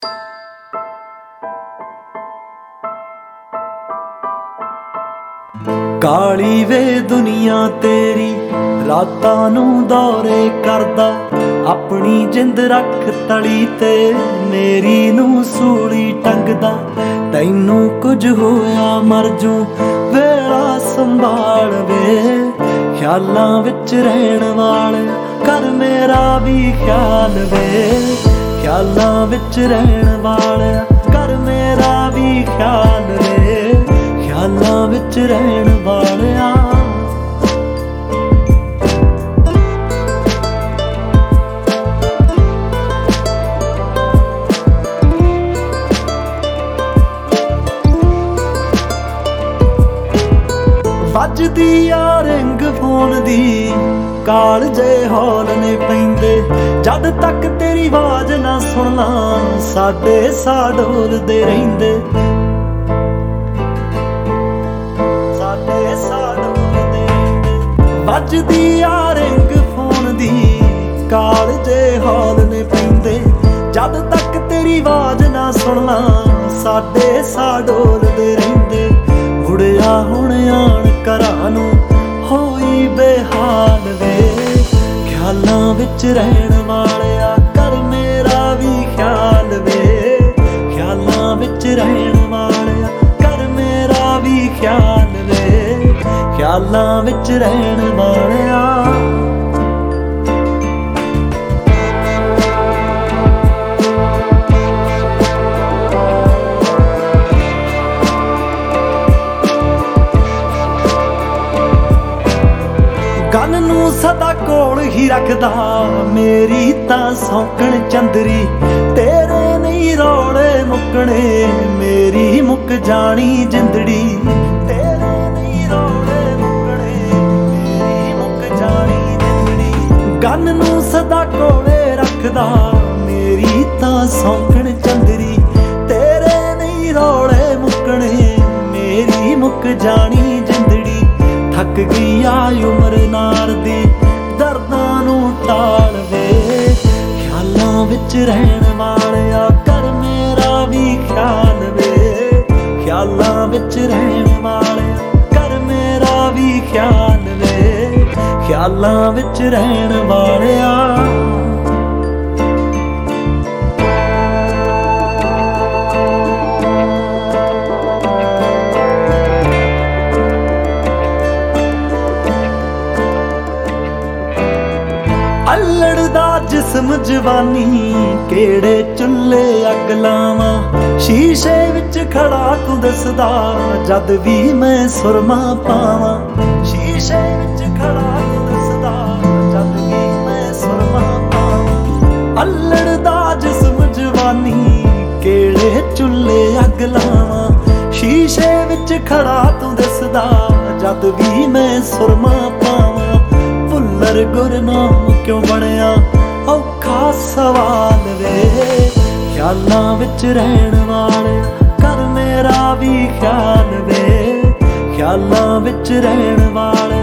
ਕਾਲੀ ਵੇ ਦੁਨੀਆ ਤੇਰੀ ਰਾਤਾਂ ਨੂੰ ਦੌਰੇ ਕਰਦਾ, ਆਪਣੀ ਜਿੰਦ ਰੱਖ ਤਲੀ ਤੇ ਮੇਰੀ ਨੂੰ ਸੂਲੀ ਟੰਗਦਾ। ਤੈਨੂੰ ਕੁਝ ਹੋਇਆ ਮਰ ਜੂ ਵੇਲਾ ਸੰਭਾਲ ਵੇ, ਖਿਆਲਾਂ ਵਿੱਚ ਰਹਿਣ ਵਾਲੇ ਕਰ ਮੇਰਾ ਵੀ ਖਿਆਲ ਵੇ। ਖਿਆਲਾਂ ਵਿੱਚ ਰਹਿਣ ਵਾਲੇ ਕਰ ਮੇਰਾ ਵੀ ਖਿਆਲ ਵੇ, ਖਿਆਲਾਂ ਵਿੱਚ ਰਹਿਣ ਵਾਲਿਆ। ਵੱਜਦੀ ਆ ਰਿੰਗ ਫੋਨ ਦੀ, ਕਾਲ ਜੇ ਹੌਲ ਨੇ ਪੈਂਦੇ, ਜਦ ਤੱਕ ਤੇਰੀ ਆਵਾਜ਼ ਨਾ ਸੁਣਨਾ ਸਾਡੇ ਸਾਹ ਡੋਲਦੇ ਰਹਿੰਦੇ। ਵੱਜਦੀ ਆ ਰਿੰਗ ਫੋਨ ਦੀ, ਕਾਲ ਜੇ ਹੌਲ ਨੇ ਪੈਂਦੇ, ਜਦ ਤੱਕ ਤੇਰੀ ਆਵਾਜ਼ ਨਾ ਸੁਣਨਾ ਸਾਡੇ ਸਾਹ ਡੋਲਦੇ ਰਹਿੰਦੇ। ਮੁੜਿਆ ਹੁਣ ਆਣ ਘਰਾਂ ਨੂੰ ਹੋਈ ਬੇਹਾਲ ਵੇ, ਖਿਆਲਾਂ ਵਿੱਚ ਰਹਿਣ ਵਾਲਿਆ ਕਰ ਮੇਰਾ ਵੀ ਖਿਆਲ ਵੇ। ਖਿਆਲਾਂ ਵਿੱਚ ਰਹਿਣ ਵਾਲਿਆ ਕਰ ਮੇਰਾ ਵੀ ਖਿਆਲ ਵੇ, ਖਿਆਲਾਂ ਵਿੱਚ ਰਹਿਣ ਵਾਲਿਆ। ਗੱਲ ਨੂੰ ਸਦਾ ਕੋਲ ਹੀ ਰੱਖਦਾ, ਮੇਰੀ ਤਾਂ ਸੌਂਕਣ ਚੰਦਰੀ। ਤੇਰੇ ਨਹੀਂ ਰੌਲੇ ਮੁੱਕਣੇ, ਮੇਰੀ ਮੁੱਕ ਜਾਣੀ ਜਿੰਦੜੀ। ਤੇਰੇ ਨਹੀਂ ਰੌਲੇ ਮੁੱਕਣੇ, ਮੇਰੀ ਮੁੱਕ ਜਾਣੀ ਜਿੰਦੜੀ। ਗੱਲ ਨੂੰ ਸਦਾ ਕੋਲੇ ਰੱਖਦਾ, ਮੇਰੀ ਤਾਂ ਸੌਂਕਣ ਚੰਦਰੀ। ਤੇਰੇ ਨਹੀਂ ਰੌਲੇ ਮੁੱਕਣੇ, ਮੇਰੀ ਮੁੱਕ ਜਾਣੀ ਜਿੰਦੜੀ। ਥੱਕ ਗਈ ਆ ਉਮਰ ਨਾਰ ਦੀ, ਦਰਦਾਂ ਨੂੰ ਟਾਲ ਵੇ। ਖਿਆਲਾਂ ਵਿੱਚ ਰਹਿਣ ਵਾਲਿਆ ਕਰ ਮੇਰਾ ਵੀ ਖਿਆਲ ਵੇ। ਖਿਆਲਾਂ ਵਿੱਚ ਰਹਿਣ ਵਾਲਿਆ ਕਰ ਮੇਰਾ ਵੀ ਖਿਆਲ ਵੇ। ਖਿਆਲਾਂ ਵਿੱਚ ਰਹਿਣ ਵਾਲਿਆ। ਅਲੜਦਾ ਜਿਸਮ ਜਵਾਨੀ, ਕਿਹੜੇ ਚੁੱਲ੍ਹੇ ਅੱਗ ਲਾਵਾਂ। ਸ਼ੀਸ਼ੇ ਵਿੱਚ ਖੜਾ ਤੂੰ ਦਿਸਦਾ, ਜਦ ਵੀ ਮੈਂ ਸੁਰਮਾ ਪਾਵਾਂ। ਸ਼ੀਸ਼ੇ ਵਿੱਚ ਖੜਾ ਤੂੰ ਦਿਸਦਾ, ਜਦ ਵੀ ਮੈਂ ਸੁਰਮਾ ਪਾਵਾਂ। ਅਲੜਦਾ ਜਿਸਮ ਜਵਾਨੀ, ਕਿਹੜੇ ਚੁੱਲ੍ਹੇ ਅੱਗ ਲਾਵਾਂ। ਸ਼ੀਸ਼ੇ ਵਿੱਚ ਖੜਾ ਤੂੰ ਦਿਸਦਾ, ਜਦ ਵੀ ਮੈਂ ਸੁਰਮਾ ਪਾਵਾਂ। ਭੁੱਲਰ ਗੁਰਨਾਮ ਕਿਉਂ ਬਣਿਆ ਔਖਾ ਸਵਾਲ ਵੇ। ਖਿਆਲਾਂ ਵਿੱਚ ਰਹਿਣ ਵਾਲਿਆ ਕਰ ਮੇਰਾ ਵੀ ਖਿਆਲ ਵੇ। ਖਿਆਲਾਂ ਵਿੱਚ ਰਹਿਣ ਵਾਲਿਆ